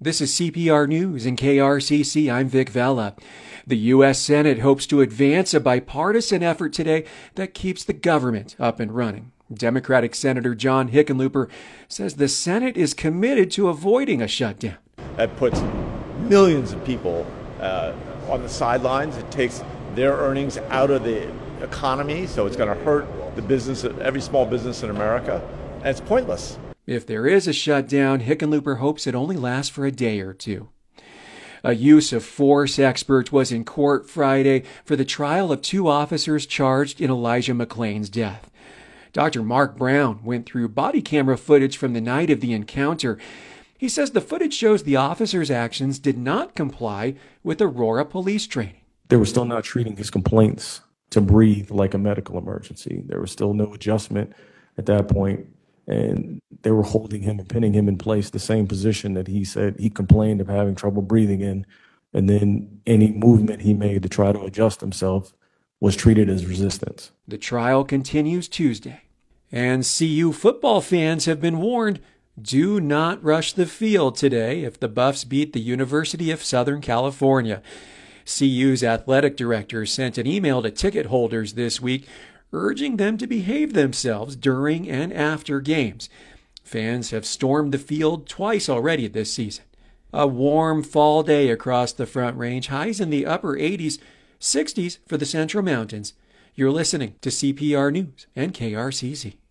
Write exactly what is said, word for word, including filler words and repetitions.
This is C P R News and K R C C. I'm Vic Vela. The U S Senate hopes to advance a bipartisan effort today that keeps the government up and running. Democratic Senator John Hickenlooper says the Senate is committed to avoiding a shutdown. That puts millions of people uh, on the sidelines. It takes their earnings out of the economy, so it's going to hurt the business, every small business in America, and it's pointless. If there is a shutdown, Hickenlooper hopes it only lasts for a day or two. A use of force expert was in court Friday for the trial of two officers charged in Elijah McClain's death. Doctor Mark Brown went through body camera footage from the night of the encounter. He says the footage shows the officers' actions did not comply with Aurora police training. They were still not treating his complaints to breathe like a medical emergency. There was still no adjustment at that point. And they were holding him and pinning him in place, the same position that he said he complained of having trouble breathing in. And then any movement he made to try to adjust himself was treated as resistance. The trial continues Tuesday. And C U football fans have been warned, do not rush the field today if the Buffs beat the University of Southern California. C U's athletic director sent an email to ticket holders this week urging them to behave themselves during and after games. Fans have stormed the field twice already this season. A warm fall day across the Front Range, highs in the upper eighties, sixties for the Central Mountains. You're listening to C P R News and K R C C.